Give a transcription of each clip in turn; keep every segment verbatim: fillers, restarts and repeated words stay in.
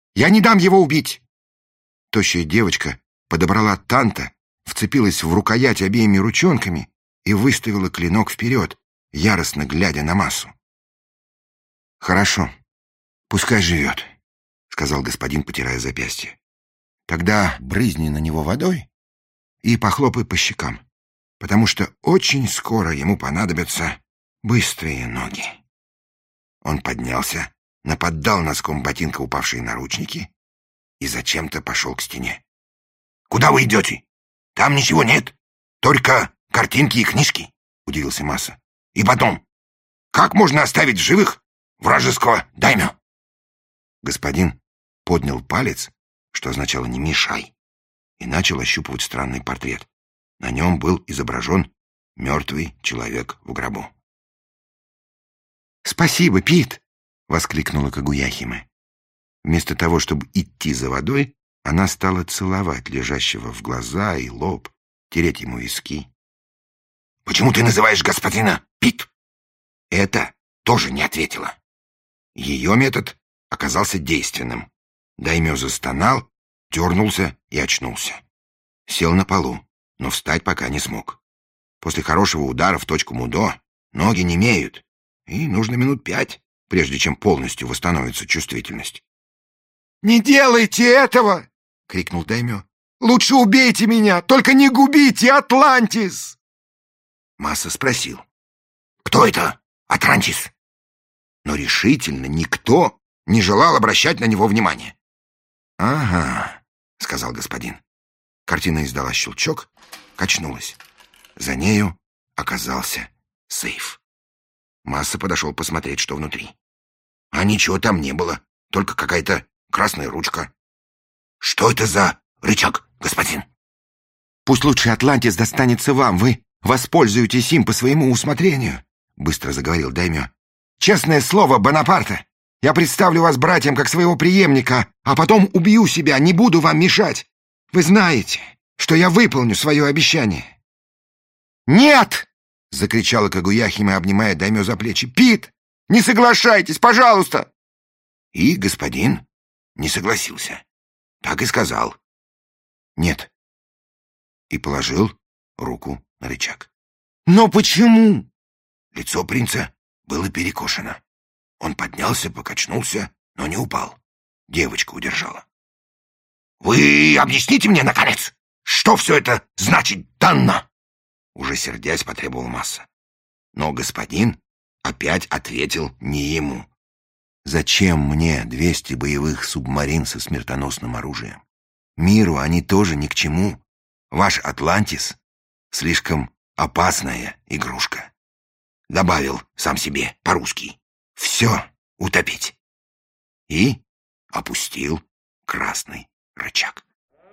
Я не дам его убить!» Тощая девочка подобрала танта, вцепилась в рукоять обеими ручонками и выставила клинок вперед, яростно глядя на Массу. «Хорошо, пускай живет», — сказал господин, потирая запястье. «Тогда брызни на него водой и похлопай по щекам, потому что очень скоро ему понадобятся быстрые ноги». Он поднялся, наподдал носком ботинка упавшие наручники и зачем-то пошел к стене. «Куда вы идете? Там ничего нет, только картинки и книжки», — удивился Масса. «И потом, как можно оставить в живых вражеского даймё?» Господин поднял палец, что означало «не мешай», и начал ощупывать странный портрет. На нем был изображен мертвый человек в гробу. «Спасибо, Пит!» — воскликнула Кагуяхиме. Вместо того, чтобы идти за водой, она стала целовать лежащего в глаза и лоб, тереть ему виски. «Почему ты называешь господина Пит?» Это тоже не ответила. Ее метод оказался действенным. Даймё застонал, дернулся и очнулся. Сел на полу, но встать пока не смог. После хорошего удара в точку мудо ноги немеют, и нужно минут пять, прежде чем полностью восстановится чувствительность. «Не делайте этого!» — крикнул Даймё. «Лучше убейте меня, только не губите Атлантис!» Масса спросил: «Кто это Атлантис?» Но решительно никто не желал обращать на него внимания. «Ага», — сказал господин. Картина издала щелчок, качнулась. За нею оказался сейф. Масса подошел посмотреть, что внутри. А ничего там не было, только какая-то красная ручка. «Что это за рычаг, господин?» «Пусть лучше Атлантис достанется вам, вы воспользуетесь им по своему усмотрению», — быстро заговорил Даймё. «Честное слово, Бонапарта, я представлю вас братьям как своего преемника, а потом убью себя, не буду вам мешать. Вы знаете, что я выполню свое обещание». «Нет!» — закричала Кагуяхиме, обнимая Даймё за плечи. «Пит, не соглашайтесь, пожалуйста!» И господин не согласился. Так и сказал: «Нет». И положил руку на рычаг. «Но почему?» Лицо принца было перекошено. Он поднялся, покачнулся, но не упал. Девочка удержала. «Вы объясните мне, наконец, что все это значит, Данна?» Уже сердясь, потребовал Масса. Но господин опять ответил не ему. «Зачем мне двести боевых субмарин со смертоносным оружием? Миру они тоже ни к чему. Ваш Атлантис — слишком опасная игрушка». Добавил сам себе по-русски: «Все утопить». И опустил красный рычаг.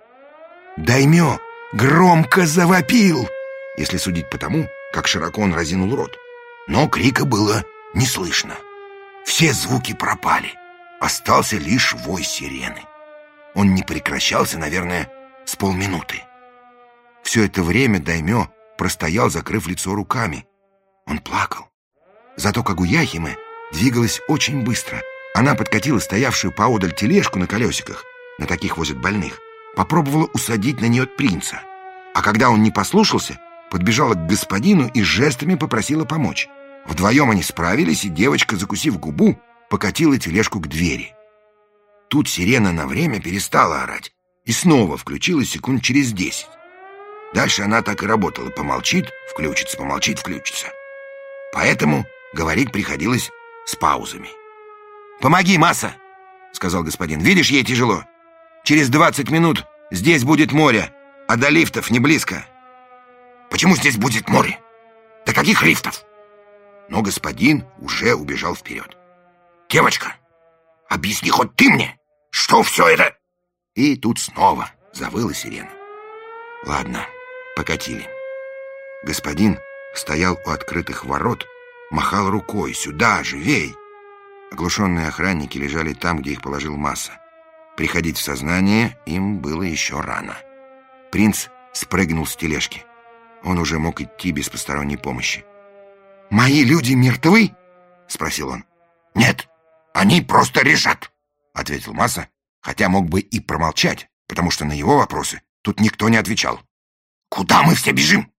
Даймё громко завопил, если судить по тому, как широко он разинул рот. Но крика было не слышно. Все звуки пропали. Остался лишь вой сирены. Он не прекращался, наверное, с полминуты. Все это время Даймё простоял, закрыв лицо руками. Он плакал. Зато Кагуяхиме двигалась очень быстро. Она подкатила стоявшую поодаль тележку на колесиках, на таких возят больных, попробовала усадить на нее принца. А когда он не послушался, подбежала к господину и жестами попросила помочь. Вдвоем они справились, и девочка, закусив губу, покатила тележку к двери. Тут сирена на время перестала орать и снова включилась секунд через десять. Дальше она так и работала: помолчит, включится, помолчит, включится. Поэтому говорить приходилось с паузами. «Помоги, Масса!» — сказал господин. «Видишь, ей тяжело. Через двадцать минут здесь будет море, а до лифтов не близко». «Почему здесь будет море? До каких лифтов?» Но господин уже убежал вперед. «Девочка, объясни хоть ты мне, что все это?» И тут снова завыла сирена. Ладно, покатили. Господин стоял у открытых ворот, махал рукой: «Сюда, живей!» Оглушенные охранники лежали там, где их положил Масса. Приходить в сознание им было еще рано. Принц спрыгнул с тележки. Он уже мог идти без посторонней помощи. «Мои люди мертвы?» — спросил он. «Нет, они просто лежат», — ответил Масса хотя мог бы и промолчать, потому что на его вопросы тут никто не отвечал. «Куда мы все бежим?»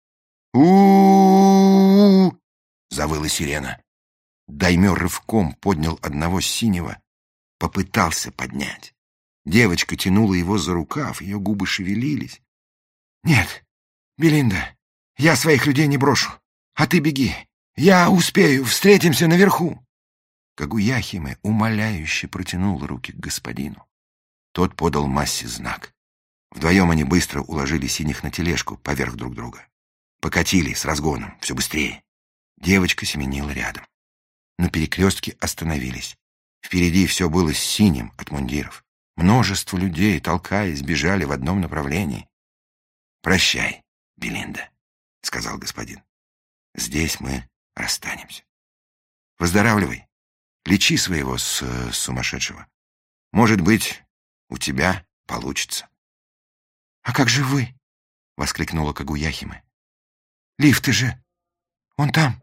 «У-у-у-у!» — завыла сирена. Даймё рывком поднял одного синего, попытался поднять. Девочка тянула его за рукав, ее губы шевелились. «Нет, Белинда, я своих людей не брошу, а ты беги. Я успею, встретимся наверху». Кагуяхиме умоляюще протянул руки к господину. Тот подал Массе знак. Вдвоем они быстро уложили синих на тележку поверх друг друга. Покатили с разгоном, все быстрее. Девочка семенила рядом. На перекрестке остановились. Впереди все было синим от мундиров. Множество людей, толкаясь, бежали в одном направлении. «Прощай, Белинда», — сказал господин. «Здесь мы расстанемся. Выздоравливай. Лечи своего с, с сумасшедшего. Может быть, у тебя получится». «А как же вы?» — воскликнула Кагуяхиме. «Лифты же! Он там!»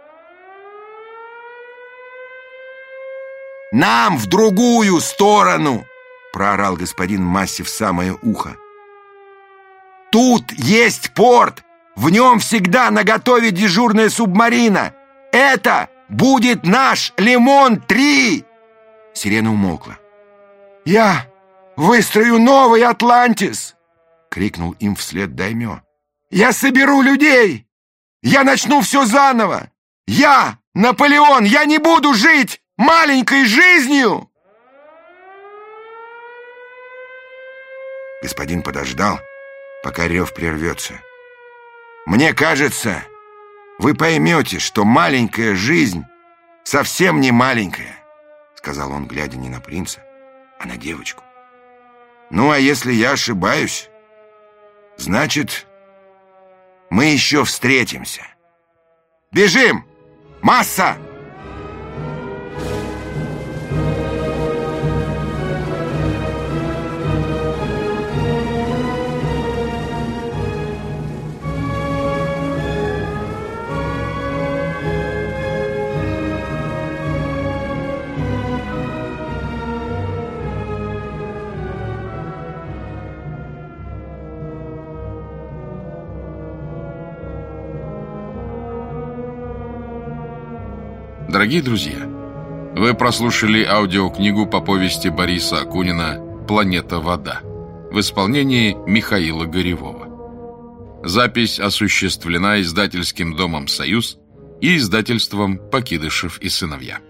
«Нам в другую сторону!» — проорал господин Массе в самое ухо. «Тут есть порт! В нем всегда наготове дежурная субмарина! Это будет наш Лимон-три!» Сирена умолкла. «Я выстрою новый Атлантис!» — крикнул им вслед Даймё. «Я соберу людей! Я начну все заново! Я, Наполеон, я не буду жить маленькой жизнью!» Господин подождал, пока рев прервется. «Мне кажется, вы поймете, что маленькая жизнь совсем не маленькая», — сказал он, глядя не на принца, а на девочку. «Ну, а если я ошибаюсь, значит, мы еще встретимся. Бежим! Масса!» Дорогие друзья, вы прослушали аудиокнигу по повести Бориса Акунина «Планета Вода» в исполнении Михаила Горевого. Запись осуществлена издательским домом «Союз» и издательством «Покидышев и сыновья».